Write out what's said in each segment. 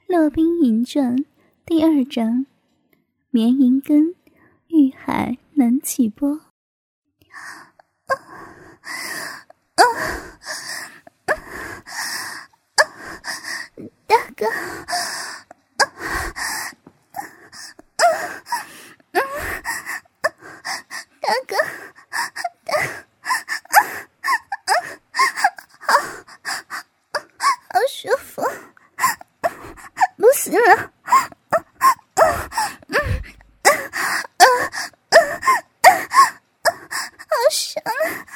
骆宾引传第2章，绵银根，欲海难起波。 大哥，大哥，好舒服，不行了，好爽啊！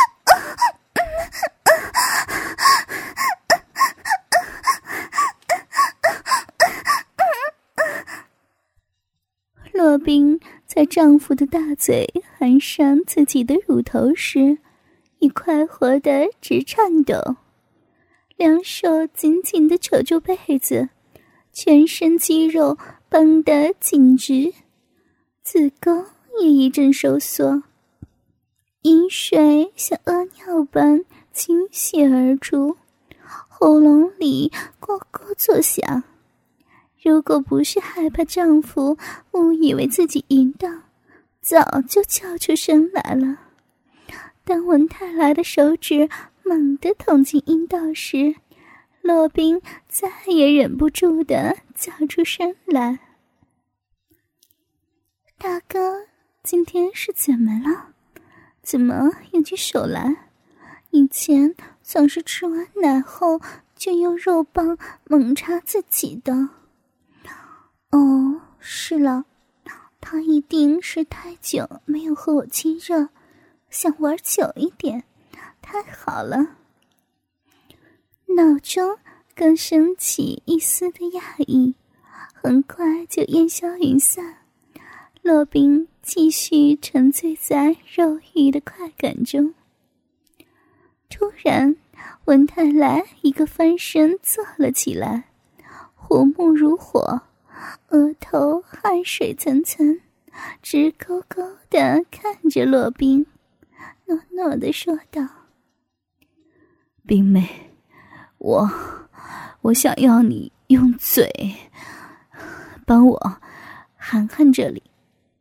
骆宾在丈夫的大嘴含上自己的乳头时，已快活得直颤抖，两手紧紧地扯住被子，全身肌肉绷得紧直，子宫也一阵收缩，饮水像屙尿般倾泻而出，喉咙里咕咕作响。如果不是害怕丈夫误以为自己淫荡，早就叫出声来了。当文太来的手指猛地捅进阴道时，骆宾再也忍不住地叫出声来：大哥，今天是怎么了？怎么有起手来？以前总是吃完奶后就用肉棒猛插自己的。哦，是了，他一定是太久没有和我亲热，想玩久一点。太好了。脑中更升起一丝的讶异，很快就烟消云散。骆宾继续沉醉在肉欲的快感中。突然，文太来一个翻身坐了起来，虎目如火，额头汗水涔涔，直勾勾地看着骆宾，糯糯地说道：宾妹，我想要你用嘴帮我含含这里。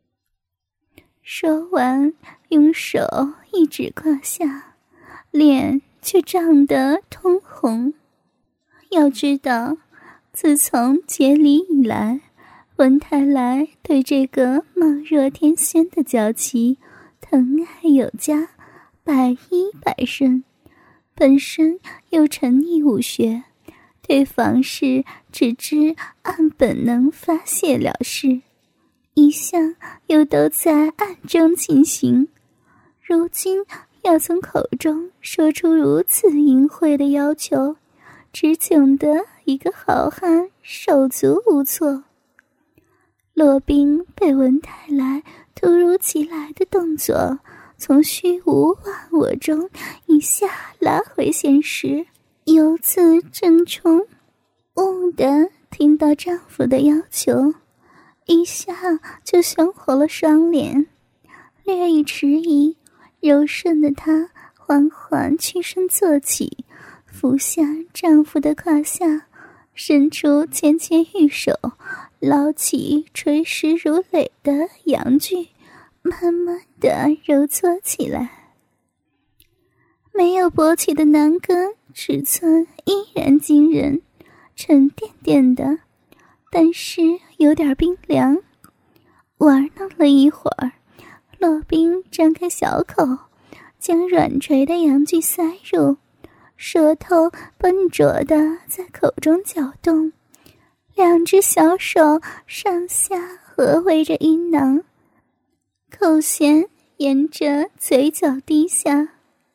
说完，用手一指胯下，脸却涨得通红。要知道，自从结离以来，文太来对这个貌若天仙的娇妻疼爱有加，百依百顺，本身又沉溺武学，对房事只知按本能发泄了事，一向又都在暗中进行，如今要从口中说出如此淫秽的要求，只窘得一个好汉手足无措。骆宾被文太来突如其来的动作从虚无忘我中一下拉回现实，由此正冲，兀地听到丈夫的要求，一下就凶红了双脸，略一迟疑，柔顺的她缓缓屈身坐起，俯下丈夫的胯下，伸出纤纤玉手，捞起垂实如垒的阳具，慢慢地揉搓起来。没有勃起的男根尺寸依然惊人，沉甸甸的，但是有点冰凉。玩弄了一会儿，骆宾张开小口，将软垂的阳具塞入，舌头笨拙地在口中搅动，两只小手上下合围着阴囊，口弦沿着嘴角滴下。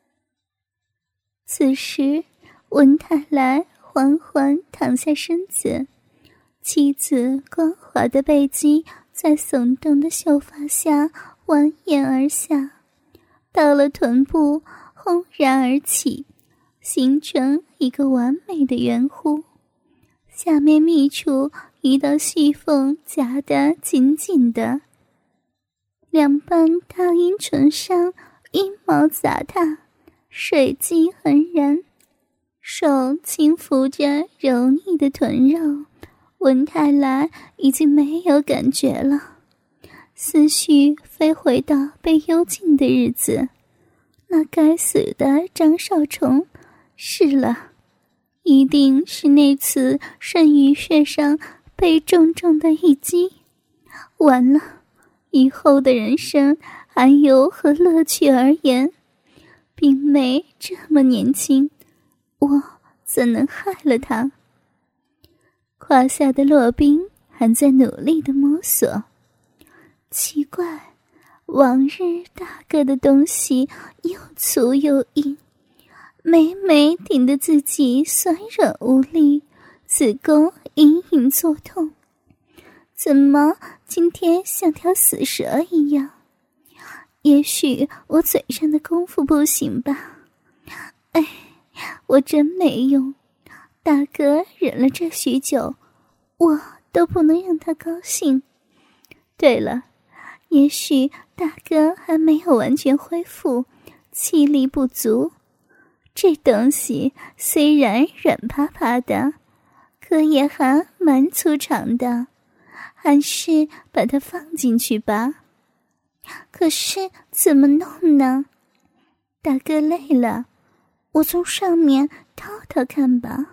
此时，文太来缓缓躺下身子，妻子光滑的背肌在耸动的秀发下蜿蜒而下，到了臀部轰然而起，形成一个完美的圆弧，下面密处一道细缝夹得紧紧的，两瓣大阴唇上阴毛杂沓，水迹浑然，手轻抚着柔腻的臀肉， 文泰来已经没有感觉了，思绪飞回到被幽禁的日子。那该死的张少虫，是了，一定是那次肾俞穴上被重重的一击。完了，以后的人生还有何乐趣而言？冰梅这么年轻，我怎能害了她？胯下的骆宾还在努力地摸索。奇怪，往日大个的东西又粗又硬，每每顶得自己酸软无力，子宫隐隐作痛。怎么今天像条死蛇一样？也许我嘴上的功夫不行吧。哎，我真没用，大哥忍了这许久，我都不能让他高兴。对了，也许大哥还没有完全恢复，气力不足。这东西虽然软趴趴的，可也还蛮粗长的，还是把它放进去吧。可是怎么弄呢？大哥累了，我从上面掏掏看吧。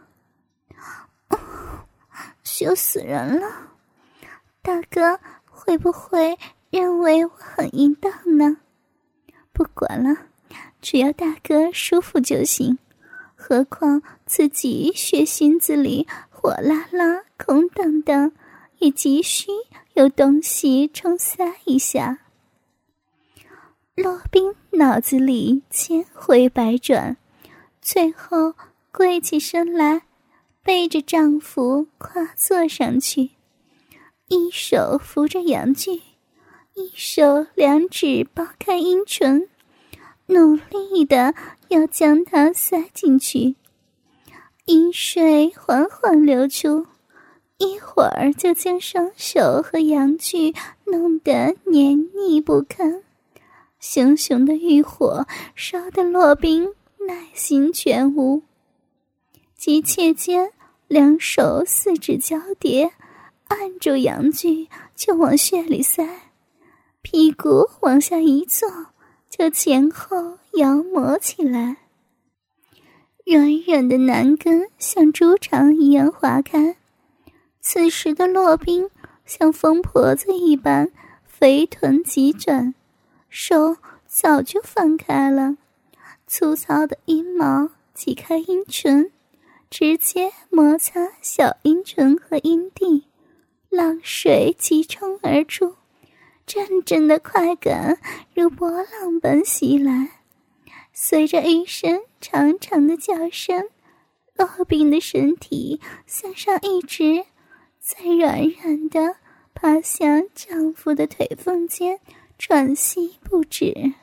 羞死人了，大哥会不会认为我很淫荡呢？不管了，只要大哥舒服就行。何况自己血心子里火辣辣空荡荡，也急需有东西冲塞一下。骆宾脑子里千回百转，最后跪起身来，背着丈夫跨坐上去，一手扶着阳具，一手两指扒开阴唇，努力地要将它塞进去。阴水缓缓流出，一会儿就将双手和阳具弄得黏腻不堪。熊熊的欲火烧得骆宾耐心全无，急切间两手四指交叠，按住阳具就往穴里塞，屁股往下一坐，就前后摇磨起来。软软的男根像猪肠一样划开，此时的骆宾像疯婆子一般肥臀急转，手早就放开了，粗糙的阴毛挤开阴唇，直接摩擦小阴唇和阴蒂，浪水急冲而出，阵阵的快感如波浪般袭来。随着一声长长的叫声，骆宾的身体向上一直，再软软的爬向丈夫的腿缝间，喘息不止。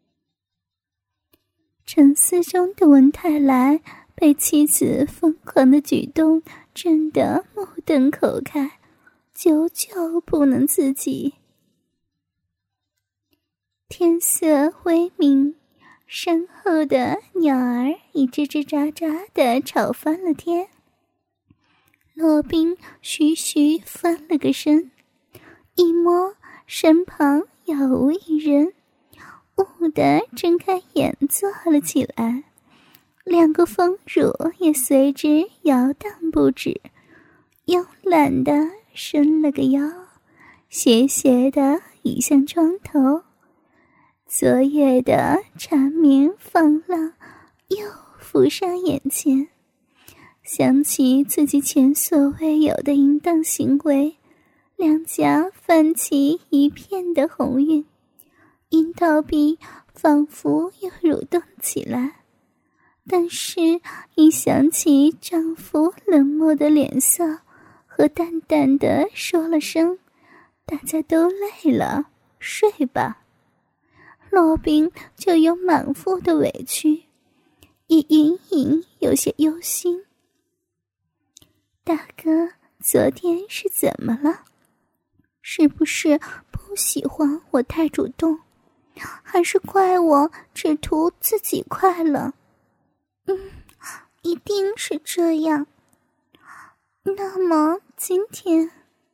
沉思中的文泰来被妻子疯狂的举动震得目瞪口开，久久不能自己。天色微明，身后的鸟儿已吱吱喳喳地吵翻了天。骆宾徐徐翻了个身，一摸身旁杳无一人，兀地睁开眼坐了起来，两个丰乳也随之摇荡不止，慵懒地伸了个腰，斜斜地倚向床头。昨夜的缠绵放浪又浮上眼前，想起自己前所未有的淫荡行为，两颊泛起一片的红晕，阴道壁仿佛又蠕动起来。但是一想起丈夫冷漠的脸色和淡淡的说了声大家都累了，睡吧，骆宾就有满腹的委屈，也隐隐有些忧心。大哥昨天是怎么了？是不是不喜欢我太主动，还是怪我只图自己快乐？一定是这样。 那么今天，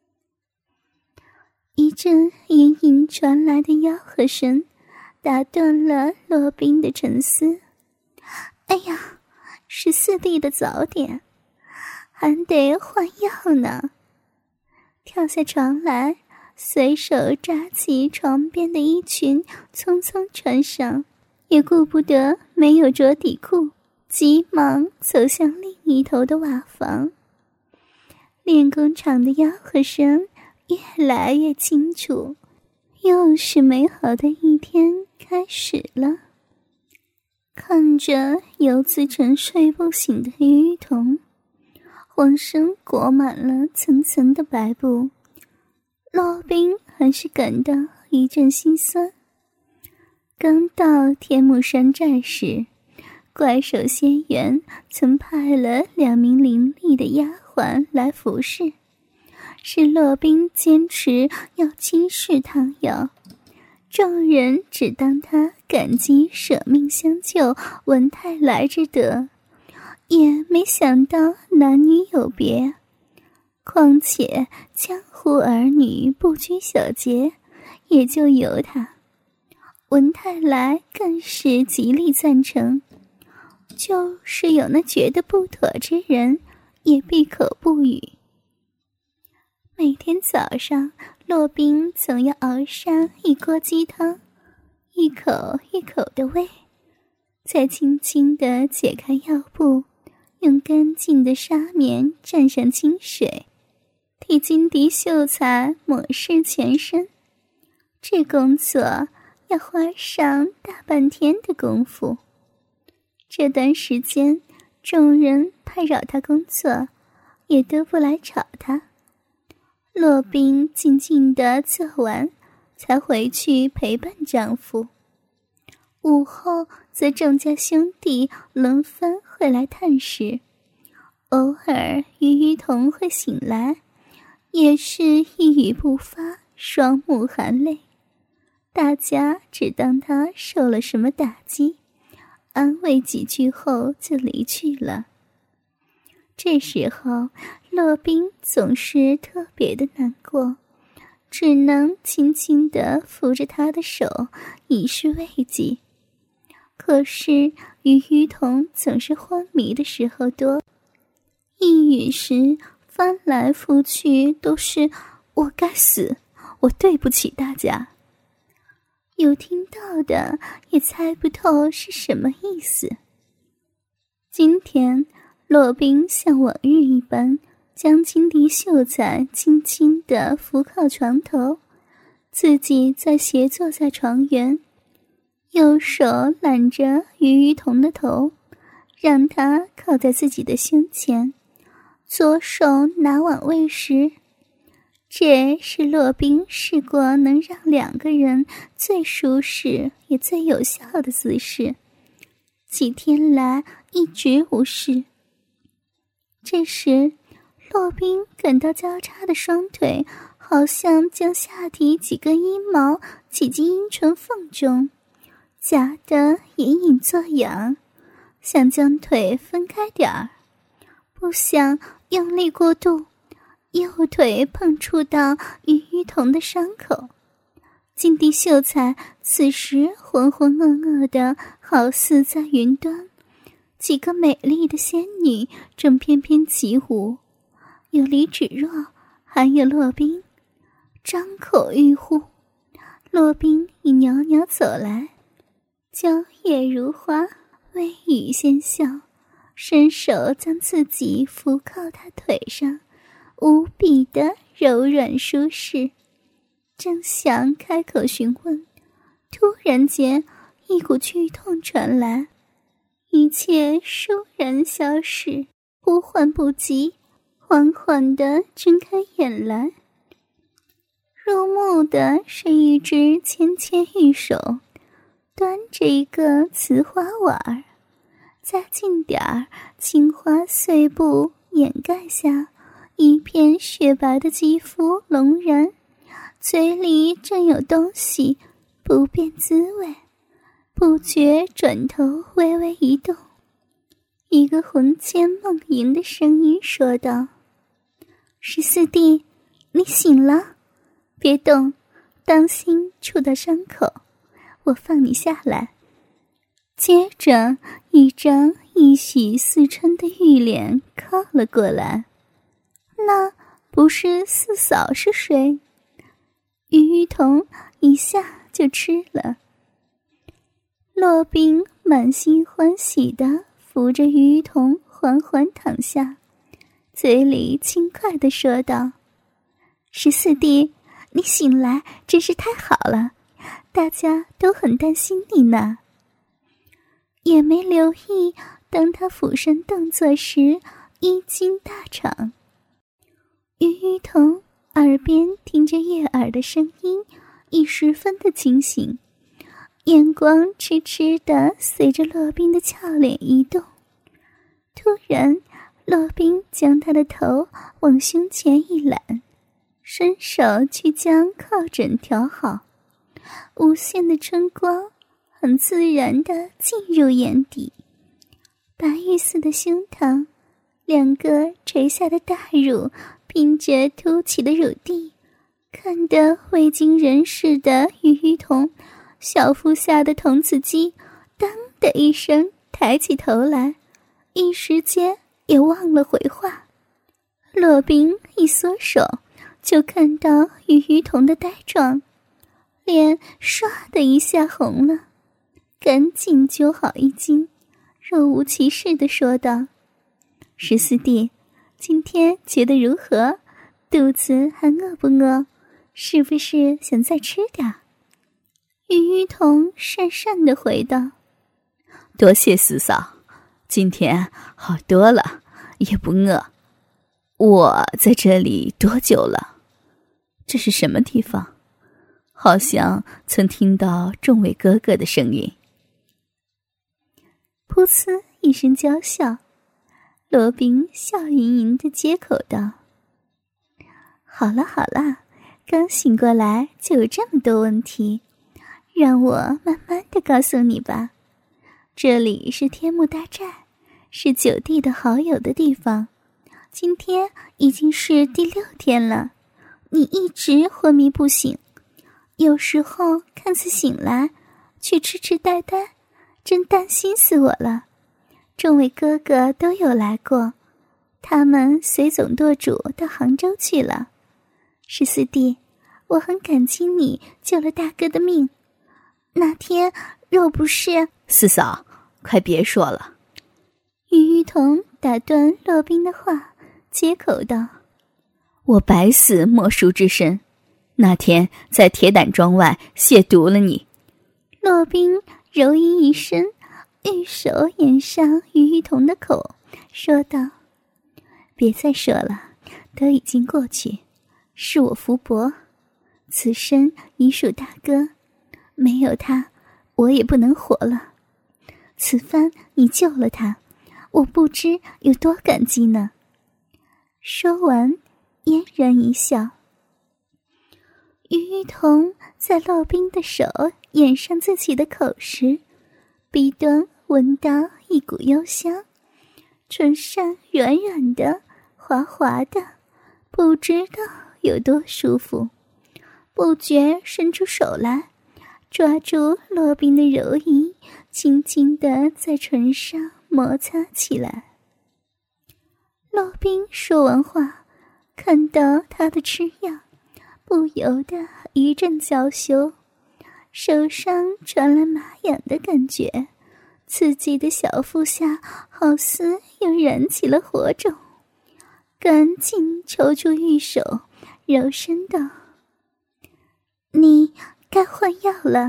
一阵隐隐传来的吆喝声打断了骆宾的沉思。哎呀，14弟的早点，还得换药呢。跳下床来，随手抓起床边的衣裙，匆匆穿上，也顾不得没有着底裤，急忙走向另一头的瓦房。练功场的吆喝声越来越清楚，又是美好的一天开始了。看着由自沉睡不醒的于雨桐，浑身裹满了层层的白布，骆宾还是感到一阵心酸。刚到天目山寨时，怪兽仙辕曾派了2名伶俐的丫鬟来服侍，是骆宾坚持要亲试汤药，众人只当他感激舍命相救文泰来之德，也没想到男女有别。况且江湖儿女不拘小节，也就由他。文泰来更是极力赞成，就是有那觉得不妥之人，也闭口不语。每天早上，骆宾总要熬上一锅鸡汤，一口一口地喂，再轻轻地解开药布，用干净的纱棉蘸上清水，替金笛秀才抹拭全身。这工作要花上大半天的功夫。这段时间，众人怕扰他工作，也都不来吵他。骆宾静静地做完，才回去陪伴丈夫。午后则众家兄弟轮番会来探视，偶尔于童会醒来，也是一语不发，双目含泪。大家只当他受了什么打击，安慰几句后就离去了。这时候骆宾总是特别的难过，只能轻轻地扶着他的手以示慰藉。可是于童总是昏迷的时候多，一语时翻来覆去都是我该死，我对不起大家。有听到的也猜不透是什么意思。今天骆宾像往日一般，将金笛秀才轻轻地扶靠床头，自己则斜坐在床沿，右手揽着于童的头，让他靠在自己的胸前，左手拿碗喂食。这是骆宾试过能让2个人最舒适也最有效的姿势，几天来一直无事。这时骆宾感到交叉的双腿好像将下体几根阴毛挤进阴唇缝中，夹得隐隐作痒，想将腿分开点儿，不想用力过度，右腿碰触到于童的伤口。金笛秀才此时浑浑噩噩的，好似在云端，几个美丽的仙女正翩翩起舞，有李芷若，还有骆宾，张口欲呼。骆宾已袅袅走来，娇艳如花，微语先笑，伸手将自己扶靠他腿上，无比的柔软舒适。正想开口询问，突然间一股剧痛传来，一切倏然消逝，呼唤不及，缓缓地睁开眼来。入目的是一只纤纤玉手，端着一个瓷花碗，再近点儿，青花碎布掩盖下一片雪白的肌肤龙然，嘴里正有东西不辨滋味，不觉转头微微一动。一个魂牵梦萦的声音说道： 14弟，你醒了，别动，当心触到伤口，我放你下来。接着一张一喜似春的玉脸靠了过来。那不是四嫂是谁？于玉彤一下就吃了。骆宾满心欢喜地扶着于玉彤缓缓躺下，嘴里轻快地说道：“14弟，你醒来真是太好了，大家都很担心你呢。”也没留意，当他俯身动作时，一惊大场。于玉彤耳边听着悦耳的声音，已十分的清醒，眼光痴痴地随着骆宾的俏脸移动。突然，骆宾将他的头往胸前一揽，伸手去将靠枕调好，无限的春光很自然地进入眼底，白玉似的胸膛，两个垂下的大乳拼着凸起的乳蒂，看得未经人事的于玉彤小腹下的童子鸡当的一声抬起头来，一时间也忘了回话。骆宾一缩手，就看到于玉彤的呆状，脸唰的一下红了，赶紧揪好衣襟，若无其事地说道：“14弟，今天觉得如何？肚子还饿不饿？是不是想再吃点？”于玉彤讪讪地回道：“ 多谢四嫂，今天好多了，也不饿。我在这里多久了？这是什么地方？好像曾听到众位哥哥的声音。” 噗呲一声娇笑，罗宾笑盈盈地接口道：“好了好了，刚醒过来就有这么多问题，让我慢慢地告诉你吧。这里是天目大寨，是九弟的好友的地方。今天已经是第6天了，你一直昏迷不醒，有时候看似醒来，却痴痴呆呆，真担心死我了。众位哥哥都有来过，他们随总舵主到杭州去了。14弟，我很感激你救了大哥的命。那天若不是…… 四嫂，快别说了。 于玉彤打断骆宾的话，接口道：“ 我百死莫赎之身，那天在铁胆庄外亵渎了你。” 骆宾柔音一声，玉手掩上于玉彤的口，说道：“别再说了，都已经过去，是我福薄，此生已属大哥，没有他，我也不能活了。此番你救了他，我不知有多感激呢。”说完，嫣然一笑。于玉彤在骆宾的手掩上自己的口时，鼻端闻到一股幽香，唇上软软的滑滑的，不知道有多舒服，不觉伸出手来抓住骆宾的柔仪，轻轻地在唇上摩擦起来。骆宾说完话，看到他的吃样，不由得一阵娇羞，手上传来麻痒的感觉，刺激的小腹下好似又燃起了火种，赶紧抽出玉手，柔声道：“你该换药了。”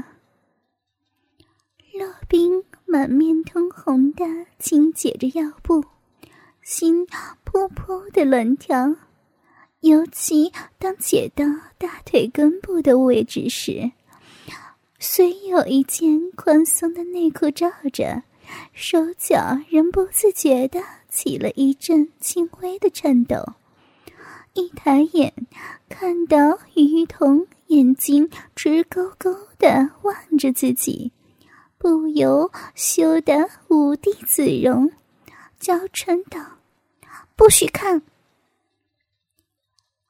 骆宾满面通红地轻解着药布，心扑扑的乱跳，尤其当解到大腿根部的位置时，虽有一件宽松的内裤罩着，手脚仍不自觉地起了一阵轻微的颤抖。一抬眼看到于玉彤眼睛直勾勾地望着自己，不由羞得无地自容，娇嗔道：“不许看！”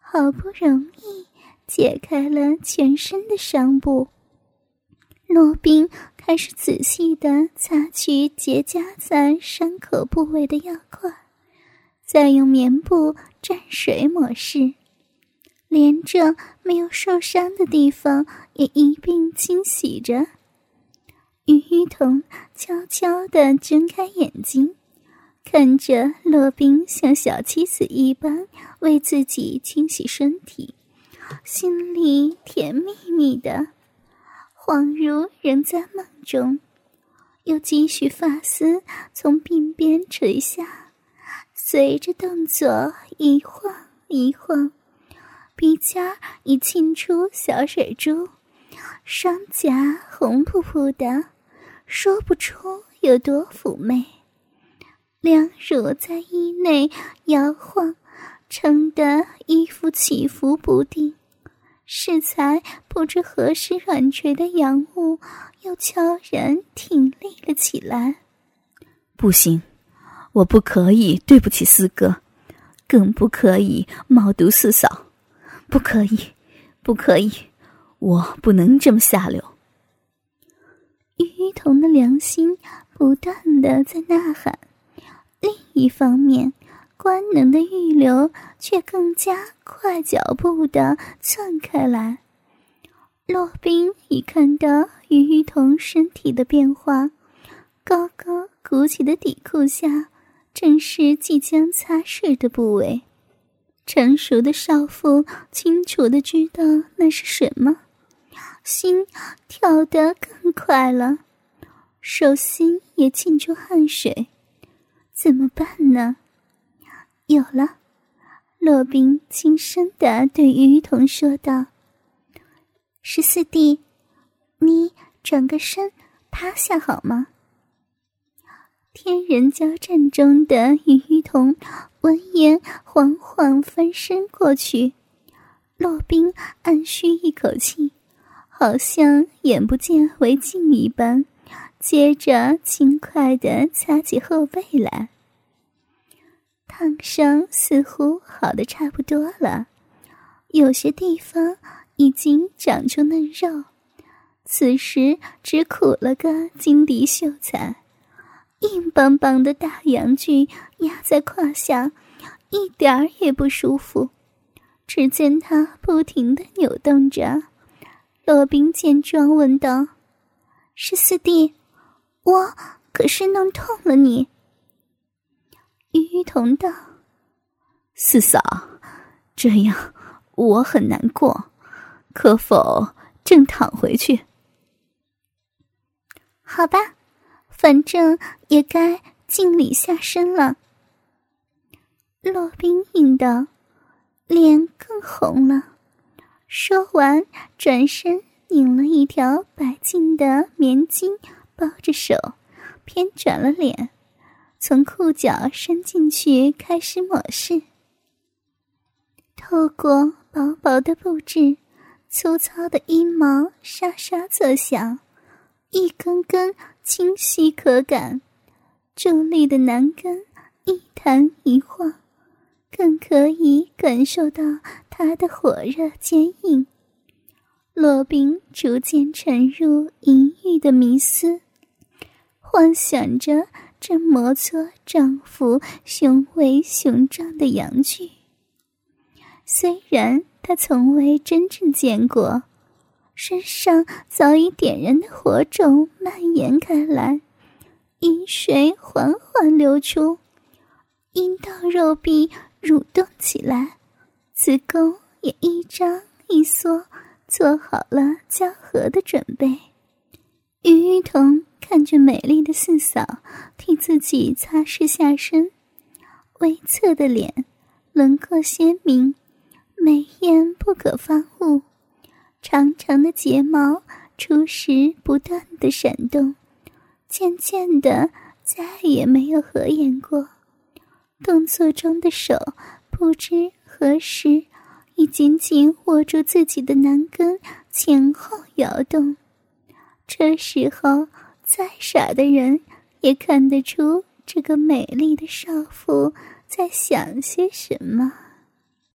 好不容易解开了全身的伤部，罗宾开始仔细地擦去结痂在伤口部位的药块，再用棉布蘸水抹拭，连着没有受伤的地方也一并清洗着。于玉彤悄悄地睁开眼睛，看着罗宾像小妻子一般为自己清洗身体，心里甜蜜蜜的，恍如仍在梦中。又几许发丝从鬓边垂下，随着动作一晃一晃，鼻尖已沁出小水珠，双颊红扑扑的，说不出有多妩媚。两乳在衣内摇晃，撑得衣服起伏不定，适才不知何时软垂的阳物又悄然挺立了起来。 不行，我不可以对不起四哥，更不可以冒毒四嫂，不可以，不可以，我不能这么下流。于彤的良心不断地在呐喊，另一方面，官能的预流却更加快脚步地窜开来。洛宾已看到于彤身体的变化，高高鼓起的底裤下正是即将擦拭的部位。成熟的少妇清楚地知道那是什么，心跳得更快了，手心也沁出汗水。怎么办呢？有了，洛宾轻声地对于彤说道：“14弟，你转个身趴下好吗？”天人交战中的于彤闻言缓缓翻身过去，洛宾暗吁一口气，好像眼不见为净一般，接着轻快地擦起后背来。烫伤似乎好得差不多了，有些地方已经长出嫩肉，此时只苦了个金荻秀才，硬邦邦的大阳具压在胯下，一点儿也不舒服。只见他不停地扭动着。罗宾见状问道：“14弟，我可是弄痛了你。”于彤道：“四嫂，这样我很难过，可否正躺回去？”“ 好吧，反正也该尽礼下身了。”洛宾应道，脸更红了。说完，转身拧了一条白净的棉巾包着手，偏转了脸，从裤脚伸进去开始抹拭。透过薄薄的布质，粗糙的阴毛沙沙作响，一根根清晰可感，伫立的男根一弹一晃，更可以感受到它的火热坚硬。罗宾逐渐沉入淫欲的迷思，幻想着这摩挲丈夫雄伟雄壮的阳具。虽然他从未真正见过，身上早已点燃的火种蔓延开来，阴水缓缓流出，阴道肉壁蠕动起来，子宫也一张一缩，做好了交合的准备。于彤看着美丽的四嫂替自己擦拭下身，微侧的脸轮廓鲜明，美艳不可方物，长长的睫毛初时不断地闪动，渐渐的再也没有合眼过。动作中的手不知何时已紧紧握住自己的男根，前后摇动。这时候再傻的人也看得出这个美丽的少妇在想些什么。